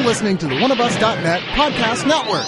listening to the oneofus.net podcast network.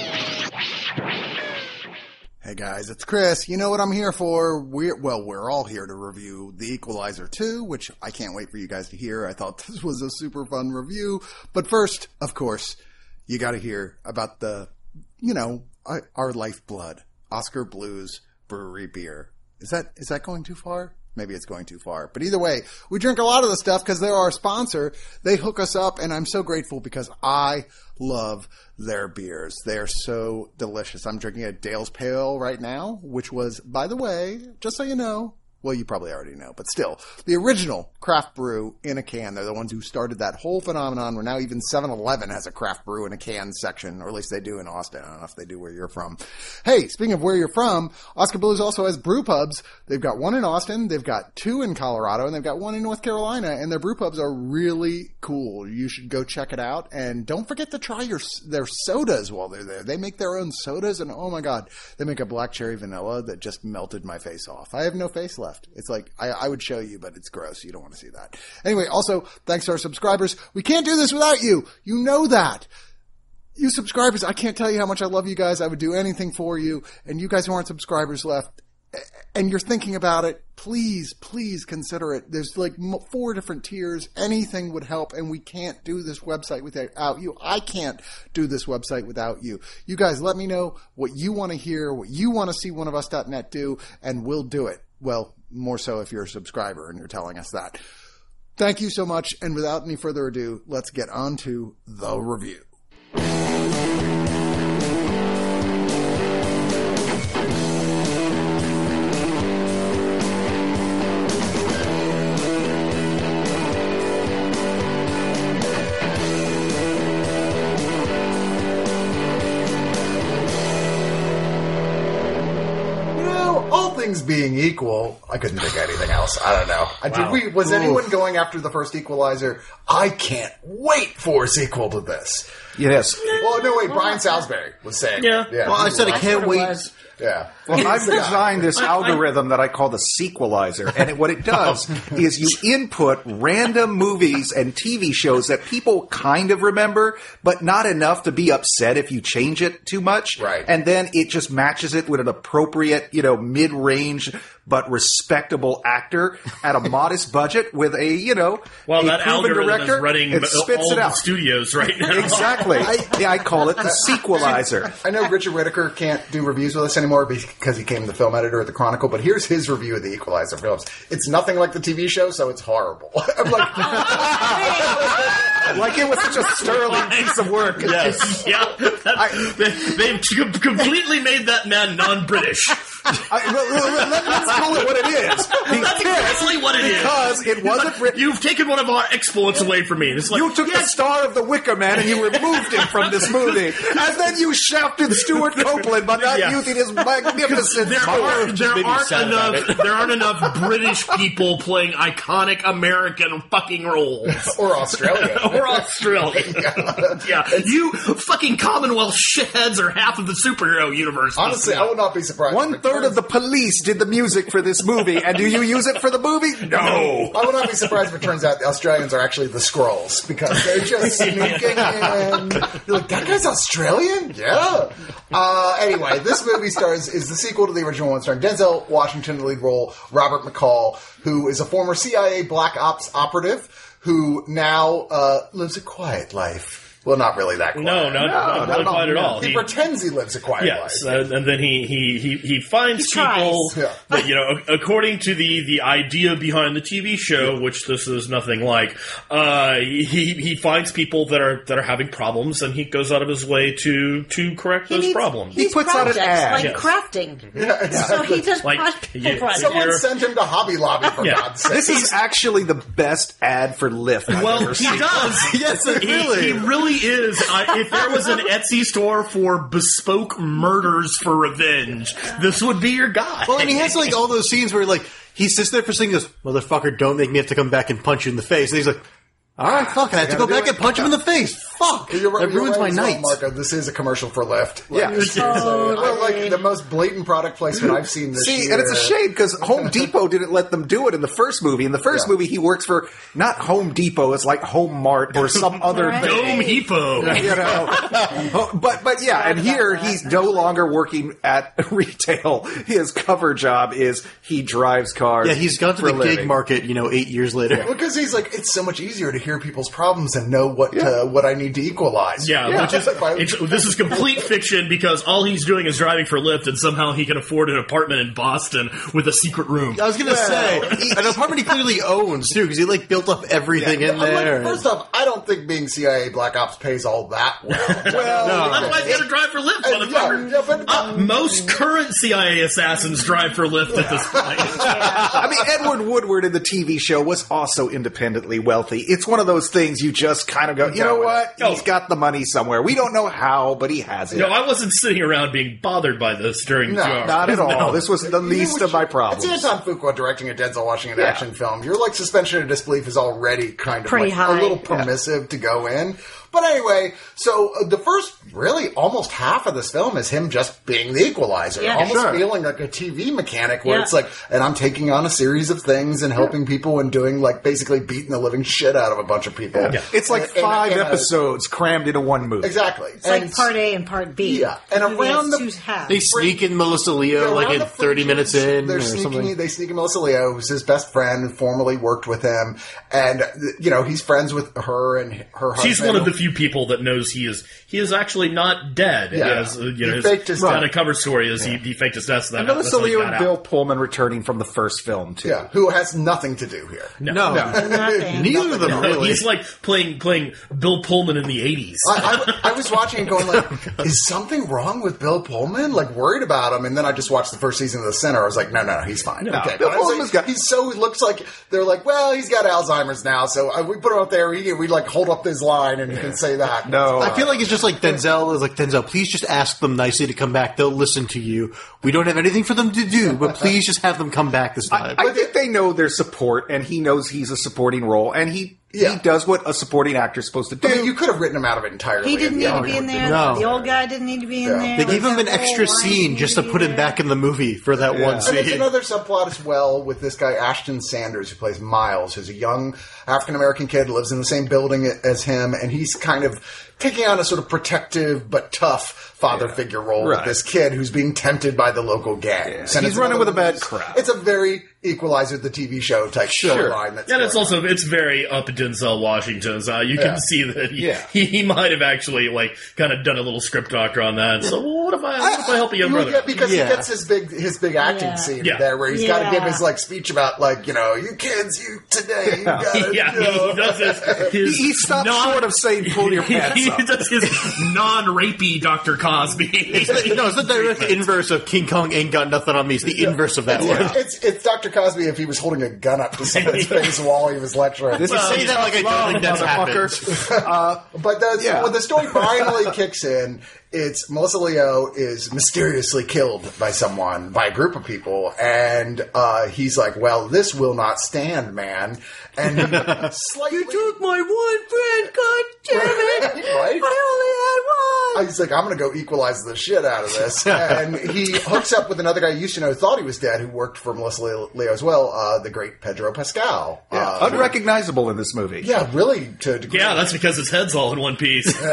Hey guys, it's Chris. You know what I'm here for. We're all here to review The Equalizer 2, which I can't wait for you guys to hear. I thought this was a super fun review. But first, of course, you gotta hear about our lifeblood, Oskar Blues Brewery beer. Is that going too far? Maybe it's going too far. But either way, we drink a lot of the stuff because they're our sponsor. They hook us up, and I'm so grateful because I love their beers. They're so delicious. I'm drinking a Dale's Pale Ale right now, which was, by the way, just so you know, well, you probably already know, but still, the original craft brew in a can. They're the ones who started that whole phenomenon where now even 7-Eleven has a craft brew in a can section, or at least they do in Austin. I don't know if they do where you're from. Hey, speaking of where you're from, Oskar Blues also has brew pubs. They've got one in Austin, they've got two in Colorado, and they've got one in North Carolina, and their brew pubs are really cool. You should go check it out, and don't forget to try their sodas while they're there. They make their own sodas, and oh my god, they make a black cherry vanilla that just melted my face off. I have no face left. It's like, I would show you, but it's gross. You don't want to see that. Anyway, also, thanks to our subscribers. We can't do this without you. You know that. You subscribers, I can't tell you how much I love you guys. I would do anything for you. And you guys who aren't subscribers left, and you're thinking about it, please consider it. There's like 4 different tiers. Anything would help, and we can't do this website without you. I can't do this website without you. You guys, let me know what you want to hear, what you want to see oneofus.net do, and we'll do it. Well, more so if you're a subscriber and you're telling us that. Thank you so much, and without any further ado, let's get on to the review. Things being equal, I couldn't think of anything else. I don't know. Wow. Was anyone going after the first Equalizer? I can't wait for a sequel to this. Yes. Well, no, wait. Brian Salisbury was saying. Yeah. Well, I said I can't wait. Yeah. Well, I've designed this algorithm that I call the Sequelizer, and what it does is you input random movies and TV shows that people kind of remember, but not enough to be upset if you change it too much. Right. And then it just matches it with an appropriate, mid-range but respectable actor at a modest budget with a, well, a that algorithm director, is running it spits all it out. the studios right now. Exactly. I call it the Sequelizer. I know Richard Whittaker can't do reviews with us anymore because he became the film editor at the Chronicle, but here's his review of the Equalizer films. It's nothing like the TV show, so it's horrible. I'm like... Like it was such a sterling piece of work. Yes. Yeah. They've completely made that man non-British. Let's call it what it is. That's exactly what it is. Because it wasn't written. You've taken one of our exploits away from me. It's like, you took the star of The Wicker Man and you removed him from this movie. And then you shafted Stuart Copeland by not using his magnificent there aren't enough British people playing iconic American fucking roles. Or Australian. Or Australian. Yeah. You fucking Commonwealth shitheads are half of the superhero universe. Honestly, I would not be surprised. 1/3 of the police did the music for this movie, and do you use it for the movie? No. I would not be surprised if it turns out the Australians are actually the Skrulls, because they're just sneaking in. You're like, that guy's Australian? Yeah. Anyway, this movie is the sequel to the original one, starring Denzel Washington in the lead role, Robert McCall, who is a former CIA Black Ops operative, who now lives a quiet life. Well, not really that quiet. No, not really quiet at all. He pretends he lives a quiet life. Yes, and then he finds people that, according to the idea behind the TV show, which this is nothing like, he finds people that are having problems, and he goes out of his way to correct those problems. He puts out an ad. Like crafting. Yeah, exactly. So he does projects. Someone sent him to Hobby Lobby, for God's sake. This is actually the best ad for Lyft I've ever seen. He does. Yes, he really is. If there was an Etsy store for bespoke murders for revenge, this would be your guy. Well, and he has like all those scenes where like he sits there for a second and goes, "Motherfucker, don't make me have to come back and punch you in the face." And he's like, All right, fuck. I have to go back and punch him in the face. Fuck. That ruins my night. Marco, this is a commercial for Lyft. Yeah. Well, like the most blatant product placement I've seen this year. And it's a shame because Home Depot didn't let them do it in the first movie. In the first movie, he works for not Home Depot, it's like Home Mart or some other thing. Dome Depot. You know, but yeah, and here he's no longer working at retail. His cover job is he drives cars. Yeah, he's gone to the gig market, 8 years later. Yeah. Because he's like, it's so much easier to hear people's problems and know what I need to equalize. Yeah. This is complete fiction because all he's doing is driving for Lyft, and somehow he can afford an apartment in Boston with a secret room. I was going to say, an apartment he clearly owns, too, because he, built up everything in there. First off, I don't think being CIA Black Ops pays all that well. Otherwise, he's going to drive for Lyft, motherfucker. Most current CIA assassins drive for Lyft at this point. I mean, Edward Woodward in the TV show was also independently wealthy. It's one of those things you just kind of go, you know what? He's got the money somewhere. We don't know how, but he has it. No, I wasn't sitting around being bothered by this during the hour. Not at all. No. This was the least of my problems. It's Anton Fuqua directing a Denzel Washington action film. Your suspension of disbelief is already kind of pretty high. A little permissive to go in. But anyway, so the first really almost half of this film is him just being the equalizer. Feeling like a TV mechanic where it's like, and I'm taking on a series of things and helping people and doing basically beating the living shit out of a bunch of people. Yeah. It's like five episodes crammed into one movie. Exactly. It's like part A and part B. Yeah. And around they sneak in Melissa Leo in 30 minutes in or something. They sneak in Melissa Leo, who's his best friend and formerly worked with him. And, he's friends with her and her husband. She's one of the few people that knows he is actually not dead. Yeah. He faked his death. A cover story is he faked his death. So and Melissa Leo and Bill Pullman returning from the first film too. Yeah, who has nothing to do here. No. Neither of them really. He's like playing Bill Pullman in the 80s. I was watching and going is something wrong with Bill Pullman? Worried about him, and then I just watched the first season of The Sinner. I was like, no, he's fine. No, okay, Bill Pullman's he looks like they're like, well, he's got Alzheimer's now, so we put him up there. We hold up his line and he can say that. No, I feel like it's just like Denzel is like, Denzel, please just ask them nicely to come back. They'll listen to you. We don't have anything for them to do, but please just have them come back this time. I think they know their support, and he knows he's a supporting role, and he does what a supporting actor is supposed to do. I mean, you could have written him out of it entirely. He didn't need to be in there. No. The old guy didn't need to be in there. They gave him an extra scene just to put him back in the movie for that one scene. And there's another subplot as well with this guy, Ashton Sanders, who plays Miles, who's a young African-American kid, lives in the same building as him, and he's kind of taking on a sort of protective but tough father figure role with this kid who's being tempted by the local gangs. And he's running with a bad crowd. It's a very Equalizer, the TV show type storyline. And it's very up Denzel Washington's. You can see that he might have actually kind of done a little script doctor on that. So what if I help a young brother? Yeah, because he gets his big acting scene there where he's got to give his speech about you kids, today you gotta he does his he stops short of saying pull your pants up. He does his non-rapey Dr. Cosby. It's the direct inverse of King Kong ain't got nothing on me. It's the inverse of that one. It's Dr. Cosby if he was holding a gun up to someone's face while he was lecturing. Say that like I don't think that's happened. But when the story finally kicks in, it's Melissa Leo is mysteriously killed by a group of people, and he's like, well, this will not stand, man. And you took my one friend, god damn it! Right? I only had one! He's like, I'm gonna go equalize the shit out of this. And he hooks up with another guy he used to know, thought he was dead, who worked for Melissa Leo as well, the great Pedro Pascal. Unrecognizable in this movie. Yeah, really. Yeah, that's because his head's all in one piece. He's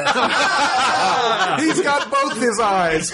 got both his eyes.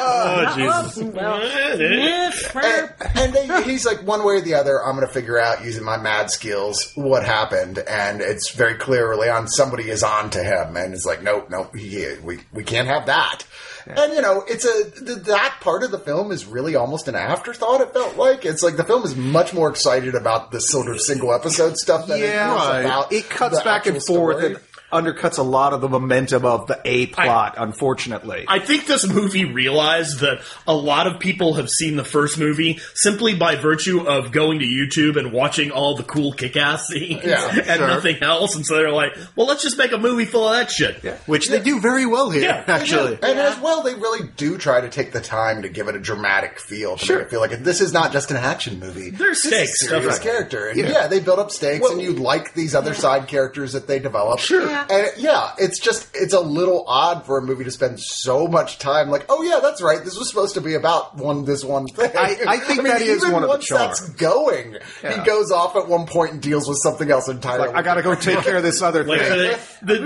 And he's like, one way or the other, I'm going to figure out, using my mad skills, what happened. And it's very clear early on, somebody is on to him. And it's like, nope, we can't have that. Yeah. And, that part of the film is really almost an afterthought, it felt like. It's like the film is much more excited about the sort of single episode stuff than it is about it cuts back and forth. And undercuts a lot of the momentum of the A plot, unfortunately. I think this movie realized that a lot of people have seen the first movie simply by virtue of going to YouTube and watching all the cool kick-ass scenes and nothing else. And so they're like, well, let's just make a movie full of that shit. Yeah. Which they do very well here, actually. And as well, they really do try to take the time to give it a dramatic feel. To make it feel like this is not just an action movie. There's stakes. This is a serious character. And they build up stakes, and you like these other side characters that they develop. Sure. And it's a little odd for a movie to spend so much time like, oh yeah, that's right, this was supposed to be about this one thing. I think that is one of the charms. That's going, he goes off at one point and deals with something else entirely. Like, I gotta go take care of this other thing.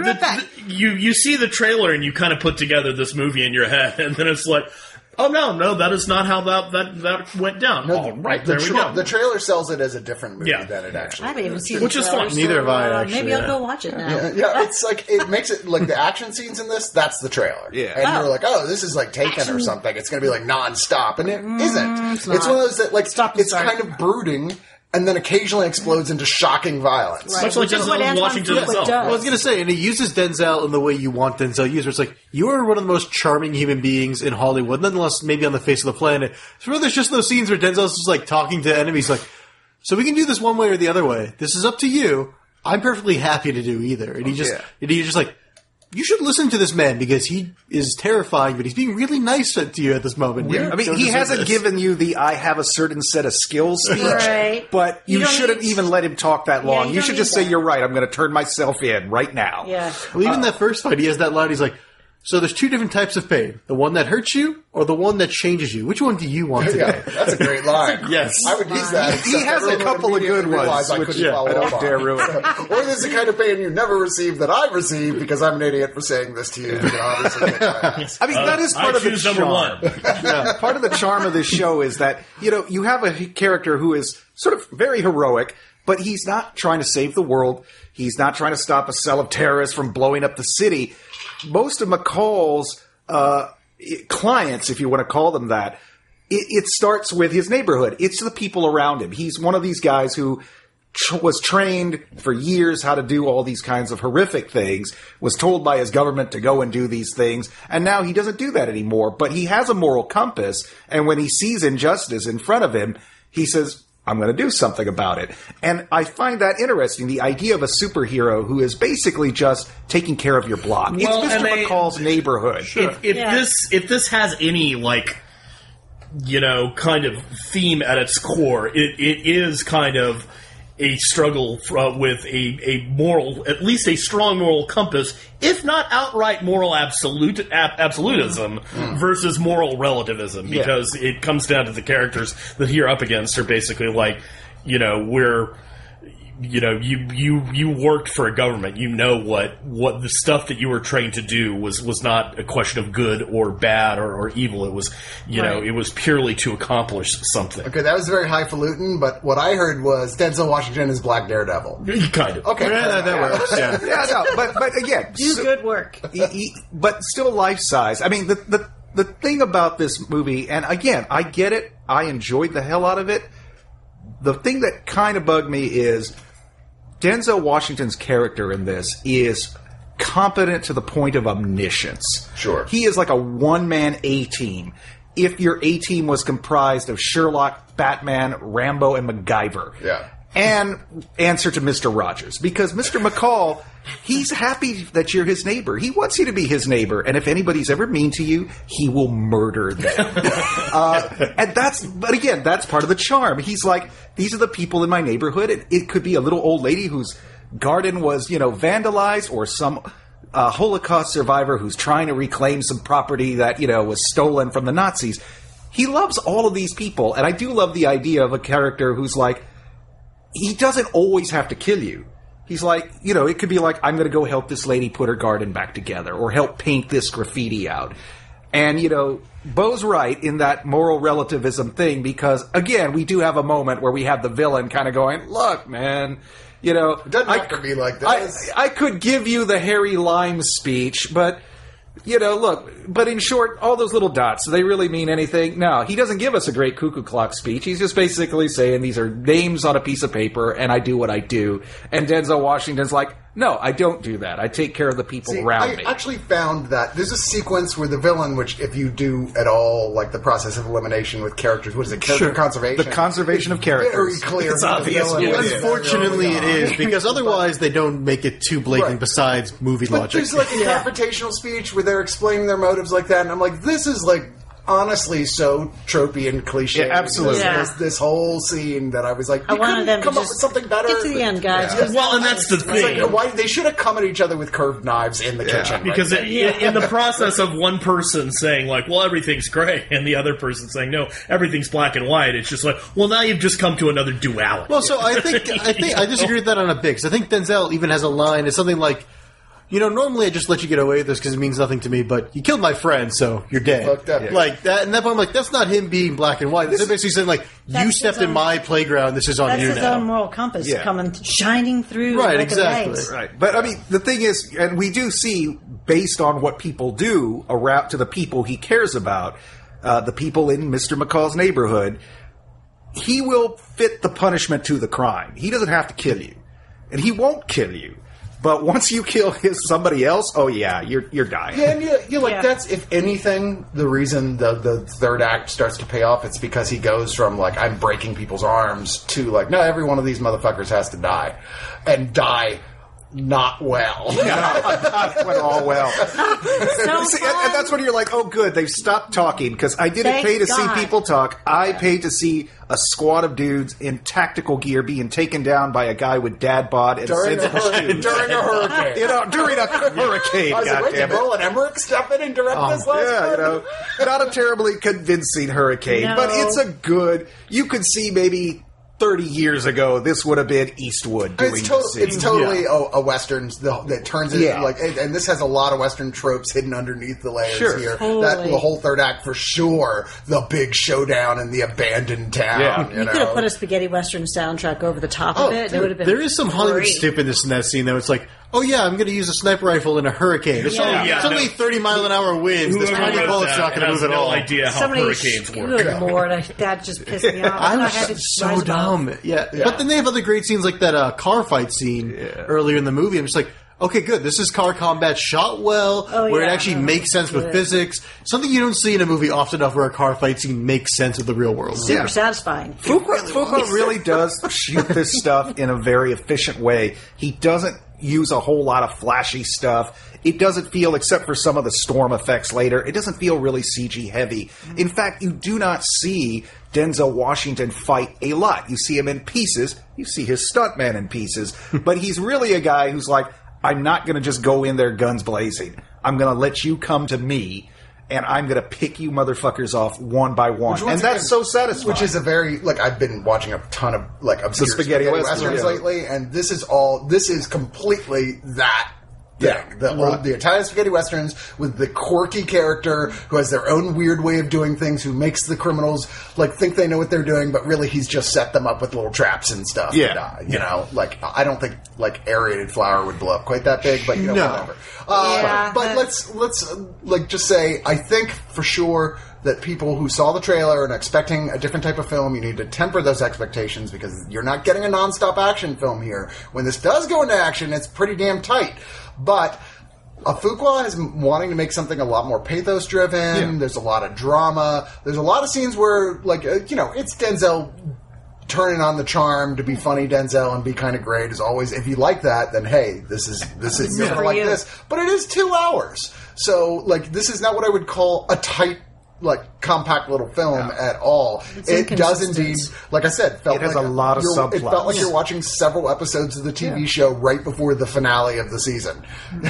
You see the trailer and you kind of put together this movie in your head, and then it's like, oh no, that is not how that went down. No, all right, there we go. The trailer sells it as a different movie than it actually I haven't even seen Which the is trailer, fine. Neither have I, actually. Maybe I'll go watch it now. Yeah, it's like, it makes it, like, the action scenes in this, that's the trailer. Yeah. And you're like, oh, this is like Taken or something. It's gonna be like non-stop. And it isn't. It's It's not. one of those that, like, Stop it's and start. kind of brooding, and then occasionally explodes into shocking violence. Right. Much like Which is what Denzel Antoine Washington Fuqua himself. does. Well, I was going to say, and it uses Denzel in the way you want Denzel used, where it's like, you are one of the most charming human beings in Hollywood, nonetheless, maybe on the face of the planet. So there's just those scenes where Denzel's just like talking to enemies like, so we can do this one way or the other way. This is up to you. I'm perfectly happy to do either. And he's just like, you should listen to this man because he is terrifying, but he's being really nice to you at this moment. I mean, he hasn't given you the "I have a certain set of skills" speech, Right. but you don't shouldn't need- even let him talk that long. you you don't should need just say, that. "You're right. I'm going to turn myself in right now." Yeah. Well, even that first fight, he has that line. He's like, so there's two different types of pain. The one that hurts you or the one that changes you. Which one do you want today? Yeah, that's a great line. Yes. I would use that. He has a couple of good ones, I which couldn't follow I don't up on. dare ruin. Or there's the kind of pain you never receive that I receive because I'm an idiot for saying this to you. You can obviously get that. I mean, that is part I of the choose charm. number one. Part of the charm of this show is that, you have a character who is sort of very heroic, but he's not trying to save the world. He's not trying to stop a cell of terrorists from blowing up the city. Most of McCall's clients, if you want to call them that, it starts with his neighborhood. It's the people around him. He's one of these guys who was trained for years how to do all these kinds of horrific things, was told by his government to go and do these things, and now he doesn't do that anymore. But he has a moral compass, and when he sees injustice in front of him, he says, I'm going to do something about it. And I find that interesting, the idea of a superhero who is basically just taking care of your block. Well, it's Mr. McCall's neighborhood. If this has any, like, kind of theme at its core, it is kind of a struggle with a moral, at least a strong moral compass, if not outright moral absolutism versus moral relativism, because it comes down to the characters that you're up against are basically like, you worked for a government. You know what the stuff that you were trained to do was not a question of good or bad or evil. It was, it was purely to accomplish something. Okay, that was very highfalutin, but what I heard was Denzel Washington is Black Daredevil. Kind of. Okay. Yeah, that works. Yeah. Yeah, no, but again, Do good work. but still life size. I mean, the thing about this movie, and again, I get it. I enjoyed the hell out of it. The thing that kind of bugged me is Denzel Washington's character in this is competent to the point of omniscience. Sure. He is like a one-man A-team. If your A-team was comprised of Sherlock, Batman, Rambo, and MacGyver. Yeah. And answer to Mr. Rogers. Because Mr. McCall, he's happy that you're his neighbor. He wants you to be his neighbor. And if anybody's ever mean to you, he will murder them. But again, that's part of the charm. He's like, these are the people in my neighborhood. It could be a little old lady whose garden was, vandalized, or some Holocaust survivor who's trying to reclaim some property that, was stolen from the Nazis. He loves all of these people. And I do love the idea of a character who's like, he doesn't always have to kill you. He's like, it could be like, I'm going to go help this lady put her garden back together, or help paint this graffiti out. And, Bo's right in that moral relativism thing, because, again, we do have a moment where we have the villain kind of going, look, man, It doesn't have to be like this. I could give you the Harry Lime speech, but, look, but in short, all those little dots, do they really mean anything? No, he doesn't give us a great cuckoo clock speech. He's just basically saying these are names on a piece of paper, and I do what I do. And Denzel Washington's like, No, I don't do that. I take care of the people around me. I actually found that there's a sequence where the villain, which if you do at all, like the process of elimination with characters, what is it, character conservation? The conservation of characters. Very clear. It's obvious. Unfortunately, it is, because otherwise they don't make it too blatant Right. besides movie But logic. there's like a confrontational speech where they're explaining their motives like that, and I'm like, this is like honestly so tropey and cliche. Yeah, absolutely. This whole scene that I was like, I you wanted couldn't them to come up just with something better. get to the end, guys. Yeah. Well, and that's the It's thing. like, why they should have come at each other with curved knives in the kitchen. Because right? in the process of one person saying, like, well, everything's gray, and the other person saying, no, everything's black and white, it's just like, well, now you've just come to another duality. Well, so I think I disagree with that on a big. Because I think Denzel even has a line. It's something like, normally I just let you get away with this because it means nothing to me, but you killed my friend, so you're dead. Fucked up. Like that, and that point, I'm like, that's not him being black and white. They're basically saying, like, you That's stepped his in own- my playground. This is on That's you his now. own moral compass Yeah. coming, shining through. Right, like exactly. A rays. Right. But, I mean, the thing is, and we do see, based on what people do around to the people he cares about, the people in Mr. McCall's neighborhood, he will fit the punishment to the crime. He doesn't have to kill you. And he won't kill you. But once you kill somebody else, oh yeah, you're dying. Yeah, and you're like, Yeah. that's, if anything, the reason the third act starts to pay off, it's because he goes from, like, I'm breaking people's arms to, like, no, every one of these motherfuckers has to die. And die not well. Not went all well. So See, fun. and that's when you're like, oh, good, they've stopped talking because I didn't Thank pay to God. see people talk. I paid to see a squad of dudes in tactical gear being taken down by a guy with dad bod and during, a sensitive hurricane, shoes. during a hurricane. During a hurricane, I was like, wait, did goddammit. Roland Emmerich step in and direct this last Yeah, one? not a terribly convincing hurricane, No. but it's a good. You could see maybe 30 years ago this would have been Eastwood doing the scene. It's totally a Western that turns into, Yeah. like, and this has a lot of Western tropes hidden underneath the layers Sure. here. Totally. That the whole third act, for sure, the big showdown in the abandoned town. Yeah. You You know? could have put a spaghetti western soundtrack over the top of it. It would have been. There is some Hollywood great. stupidness in that scene, though. It's like, oh yeah, I'm going to use a sniper rifle in a hurricane. It's Yeah. only, Yeah, it's only no. 30-mile-an-hour winds. This Whoever tiny wrote bullet's that not going to has move at no all. idea how Somebody, hurricanes work. good lord, that just pissed me off. I was had to so rise above. dumb. Yeah. But then they have other great scenes like that car fight scene earlier in the movie. I'm just like, okay, good. This is car combat shot well, Oh, where it yeah. actually No, makes sense with good. physics. Something you don't see in a movie often enough where a car fight scene makes sense with the real world. Super Yeah. satisfying. Fuqua really does shoot this stuff in a very efficient way. He doesn't use a whole lot of flashy stuff. It doesn't feel, except for some of the storm effects later, it doesn't feel really CG heavy. In fact, you do not see Denzel Washington fight a lot. You see him in pieces. You see his stuntman in pieces. But he's really a guy who's like, I'm not going to just go in there guns blazing. I'm going to let you come to me, and I'm going to pick you motherfuckers off one by one. Which, And once that's again, so satisfying. Which is a very, like, I've been watching a ton of, like, obscure spaghetti spaghetti westerns, westerns yeah. lately, and this is completely that thing. Yeah. The Italian spaghetti westerns with the quirky character who has their own weird way of doing things, who makes the criminals, like, think they know what they're doing, but really he's just set them up with little traps and stuff Yeah. to die. You know, like, I don't think, like, aerated flour would blow up quite that big, but, you know, No. whatever. Yeah, But that- let's like just say, I think for sure that people who saw the trailer and expecting a different type of film, you need to temper those expectations because you're not getting a nonstop action film here. When this does go into action, it's pretty damn tight. But Fuqua is wanting to make something a lot more pathos-driven. Yeah. There's a lot of drama. There's a lot of scenes where, like, it's Denzel turning on the charm to be funny Denzel and be kind of great as always. If you like that, then hey, this is you're gonna for like you. this. But it is 2 hours, so like this is not what I would call a tight, like, compact little film at all. It does inconsistent. indeed, like I said, felt It has like a lot of It felt subplots. like you're watching several episodes of the TV show right before the finale of the season.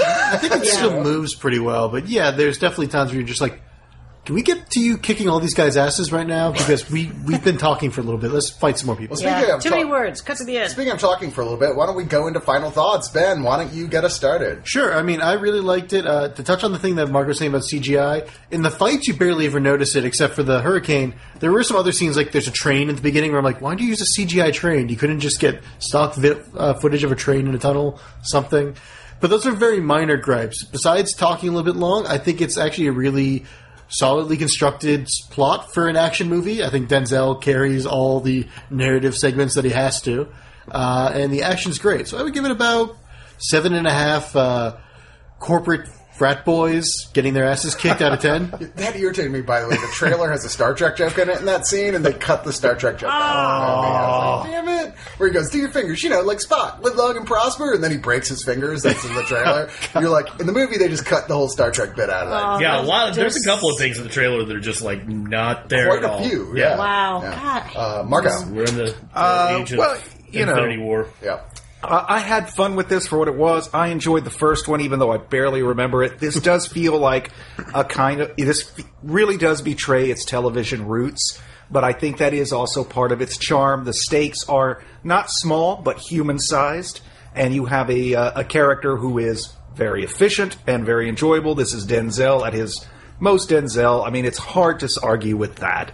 I think it still moves pretty well, but yeah, there's definitely times where you're just like, can we get to you kicking all these guys' asses right now? Because we've been talking for a little bit. Let's fight some more people. Speaking Yeah, of too many talk- words. Cut to the end. Speaking of talking for a little bit, why don't we go into final thoughts? Ben, why don't you get us started? Sure. I mean, I really liked it. To touch on the thing that Mark was saying about CGI, in the fights you barely ever notice it, except for the hurricane. There were some other scenes, like there's a train at the beginning where I'm like, why do you use a CGI train? You couldn't just get stock footage of a train in a tunnel, something. But those are very minor gripes. Besides talking a little bit long, I think it's actually a really solidly constructed plot for an action movie. I think Denzel carries all the narrative segments that he has to. And the action's great. So I would give it about 7.5 corporate frat boys getting their asses kicked out of 10. That irritated me, by the way. The trailer has a Star Trek joke in it in that scene, and they cut the Star Trek joke out. I was like, damn it. Where he goes, do your fingers, like Spock, live long and prosper, and then he breaks his fingers. That's in the trailer. You're like, in the movie, they just cut the whole Star Trek bit out of that. Yeah, there's a couple of things in the trailer that are just, not there Quite at all. a few, yeah. Wow. Yeah. God. Marco. We're in the age of Infinity War. Yeah. I had fun with this for what it was. I enjoyed the first one, even though I barely remember it. This does feel like this really does betray its television roots, but I think that is also part of its charm. The stakes are not small, but human-sized, and you have a character who is very efficient and very enjoyable. This is Denzel at his most Denzel. I mean, it's hard to argue with that.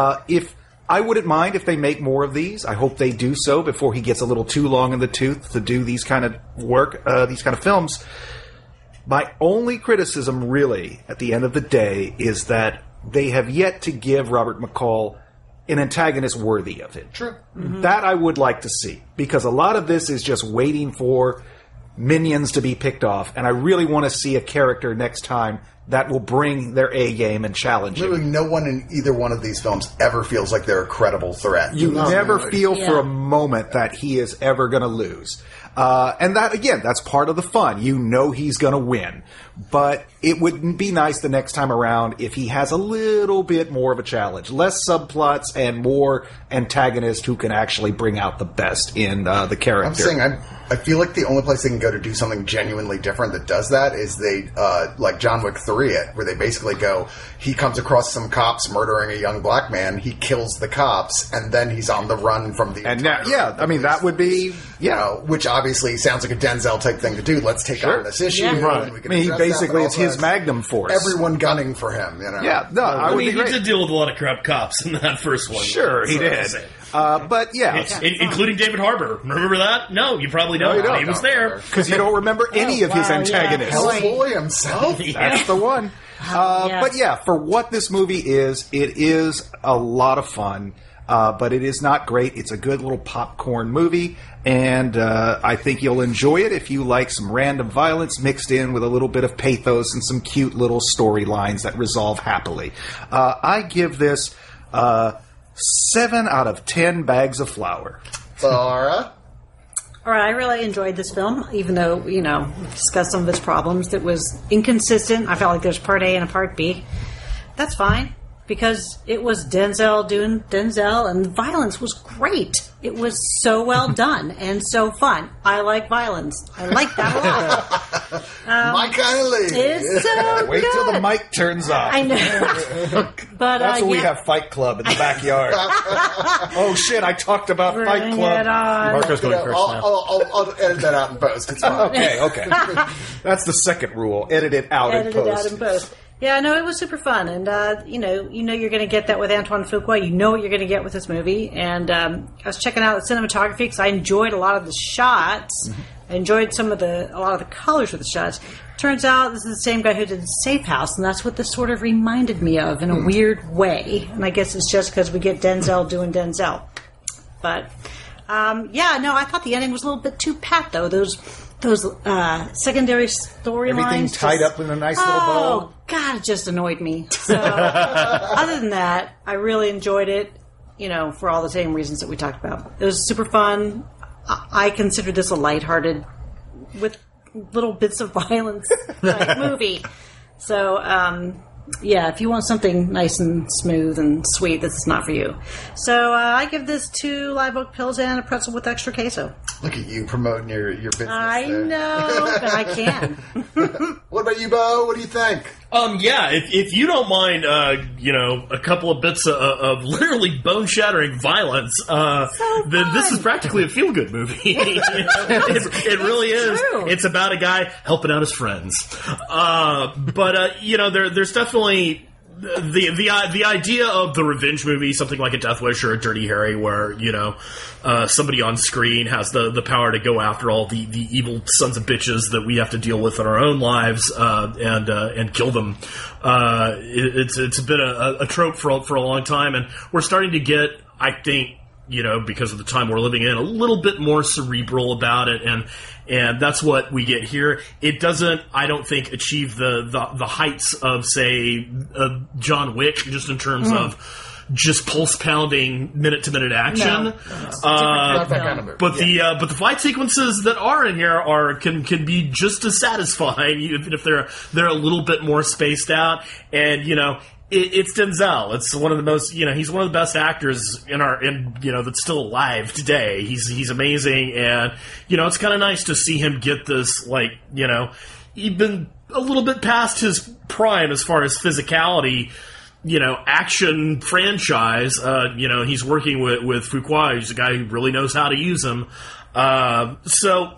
I wouldn't mind if they make more of these. I hope they do so before he gets a little too long in the tooth to do these kind of work, these kind of films. My only criticism, really, at the end of the day, is that they have yet to give Robert McCall an antagonist worthy of it. True. Mm-hmm. That I would like to see, because a lot of this is just waiting for minions to be picked off, and I really want to see a character next time that will bring their A game and challenge him. Literally no one in either one of these films ever feels like they're a credible threat. You never feel for a moment that he is ever going to lose. And that, again, that's part of the fun. You know he's going to win. But it would be nice the next time around if he has a little bit more of a challenge. Less subplots and more antagonists who can actually bring out the best in the character. I'm saying I feel like the only place they can go to do something genuinely different that does that is they, like John Wick 3, where they basically go, he comes across some cops murdering a young black man, he kills the cops, and then he's on the run from the and now, that would be, which obviously sounds like a Denzel type thing to do. Let's take on this issue. Yeah. Right. I mean, basically, it's his magnum force. Everyone gunning for him, Yeah, no, I would he agree. did deal with a lot of corrupt cops in that first one. Sure, he did. But yeah, including David Harbour. Remember that? No, you probably don't. you don't. He was there. because you don't remember any of his antagonists. Hellboy himself? That's the one. But yeah, for what this movie is, it is a lot of fun. But it is not great. It's a good little popcorn movie, and I think you'll enjoy it if you like some random violence mixed in with a little bit of pathos and some cute little storylines that resolve happily. I give this 7 out of 10 bags of flour. Laura? All right, I really enjoyed this film, even though, we discussed some of its problems. It was inconsistent. I felt like there's part A and a part B. That's fine, because it was Denzel doing Denzel, and the violence was great. It was so well done and so fun. I like violence. I like that a lot. My kind of lady. It's so Wait good. till the mic turns off. I know. But That's when we have Fight Club in the backyard. Oh shit! I talked about Bring Fight Club. it on. Marco's going first now. I'll edit that out in post. It's fine. Okay. That's the second rule. Edit it out in Edited post. out in post. Yeah, no, it was super fun, and you know you're going to get that with Antoine Fuqua. You know what you're going to get with this movie, and I was checking out the cinematography because I enjoyed a lot of the shots. Mm-hmm. I enjoyed a lot of the colors of the shots. Turns out this is the same guy who did Safe House, and that's what this sort of reminded me of in a weird way. And I guess it's just because we get Denzel doing Denzel. But I thought the ending was a little bit too pat, though. Those secondary storylines. Everything tied up in a nice little bow. Oh, God, it just annoyed me. So, other than that, I really enjoyed it, for all the same reasons that we talked about. It was super fun. I consider this a lighthearted, with little bits of violence movie. So, if you want something nice and smooth and sweet, this is not for you. So I give this 2 live oak pills and a pretzel with extra queso. Look at you promoting your business. I there. know, but I can. What about you, Bo? What do you think? If you don't mind, a couple of bits of literally bone-shattering violence, then this is practically a feel-good movie. It really is. True. It's about a guy helping out his friends. There's definitely the idea of the revenge movie, something like a Death Wish or a Dirty Harry, where somebody on screen has the power to go after all the evil sons of bitches that we have to deal with in our own lives and kill them. It's been a trope for a long time, and we're starting to get, I think, because of the time we're living in, a little bit more cerebral about it, and that's what we get here. It doesn't, I don't think, achieve the heights of, say, John Wick, just in terms of just pulse pounding minute to minute action. No. Not that kind of movie. But the fight sequences that are in here can be just as satisfying, even if they're a little bit more spaced out. And it's Denzel. It's one of the most, he's one of the best actors that's still alive today. He's amazing, and it's kind of nice to see him get this, even a little bit past his prime as far as physicality. Action franchise. He's working with Fuqua, who's a guy who really knows how to use him. So,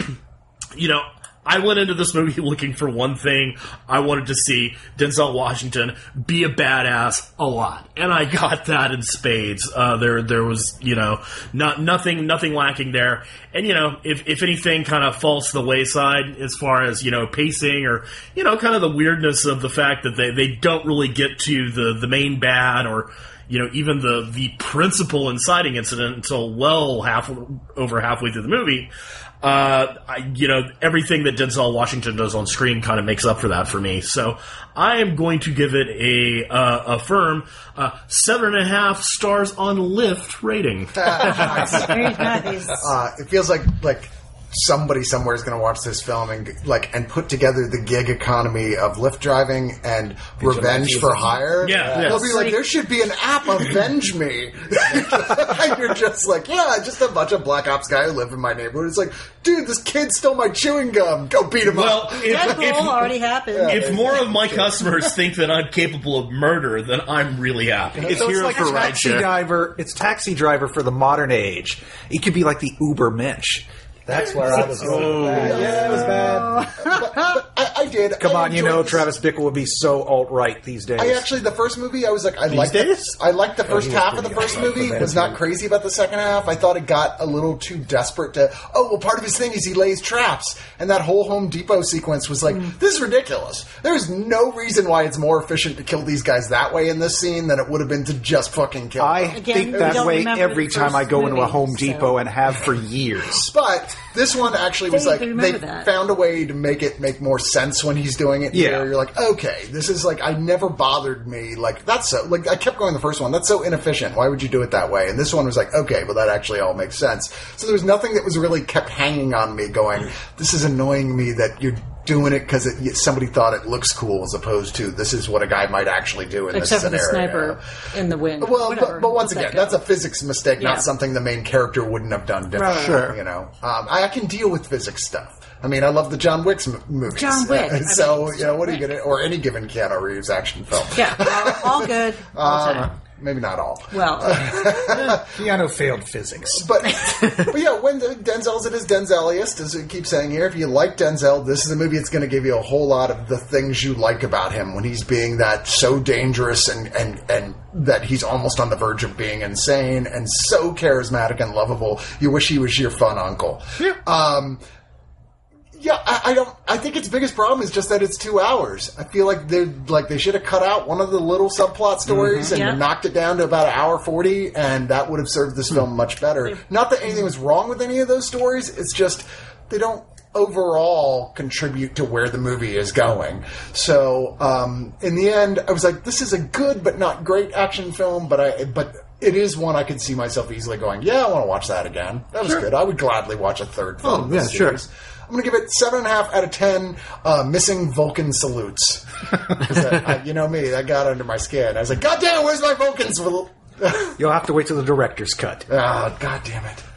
I went into this movie looking for one thing. I wanted to see Denzel Washington be a badass a lot, and I got that in spades. There was, nothing lacking there. And if anything kind of falls to the wayside as far as pacing or kind of the weirdness of the fact that they don't really get to the main bad or even the principal inciting incident until over halfway through the movie. Everything that Denzel Washington does on screen kind of makes up for that for me. So I am going to give it a firm 7.5 stars on Lyft rating. Very nice. It feels like somebody somewhere is going to watch this film and put together the gig economy of Lyft driving and Revenge for Hire. Yeah. They'll be like, there should be an app, Avenge Me. And you're just like, just a bunch of Black Ops guys who live in my neighborhood. It's like, dude, this kid stole my chewing gum. Go beat him up. Deadpool already happened. If more of my customers think that I'm capable of murder, then I'm really happy. It's like a taxi driver. It's taxi driver for the modern age. It could be like the Uber Mensch. That's where I was going. Yeah, it was bad. But I did. Come on, Travis Bickle would be so alt-right these days. The first movie, I was like, I liked the first half of the first movie. Was not crazy about the second half. I thought it got a little too desperate to, part of his thing is he lays traps. And that whole Home Depot sequence was like, this is ridiculous. There's no reason why it's more efficient to kill these guys that way in this scene than it would have been to just fucking kill them. I think that way every time I go into a Home Depot and have for years. But this one actually was like, they found a way to make it make more sense when he's doing it. Yeah. You're like, okay, this is like, I never bothered me. Like, that's so, like, I kept going the first one. That's so inefficient. Why would you do it that way? And this one was like, okay, well, that actually all makes sense. So there was nothing that was really kept hanging on me going, this is annoying me that you're doing it because somebody thought it looks cool as opposed to this is what a guy might actually do in this scenario. Except for the sniper in the wind. Well, but once again, that's a physics mistake, not something the main character wouldn't have done differently. Sure. I can deal with physics stuff. I mean, I love the John Wick movies. John Wick. So, what are you going to... Or any given Keanu Reeves action film. Yeah, all good. All time. Maybe not all. Well, Keanu failed physics. But yeah, when Denzel's at his Denzeliest, as we keep saying here, if you like Denzel, this is a movie that's going to give you a whole lot of the things you like about him when he's being that so dangerous and that he's almost on the verge of being insane and so charismatic and lovable. You wish he was your fun uncle. Yeah. I think its biggest problem is just that it's 2 hours. I feel like they should have cut out one of the little subplot stories and knocked it down to about 1:40, and that would have served this film much better. Not that anything was wrong with any of those stories. It's just they don't overall contribute to where the movie is going. So in the end, I was like, this is a good but not great action film, but it is one I could see myself easily going, yeah, I want to watch that again. That was good. I would gladly watch a third film of this series. I'm going to give it 7.5 out of 10 missing Vulcan salutes. You know me, that got under my skin. I was like, God damn it, where's my Vulcan salute? You'll have to wait till the director's cut. God damn it.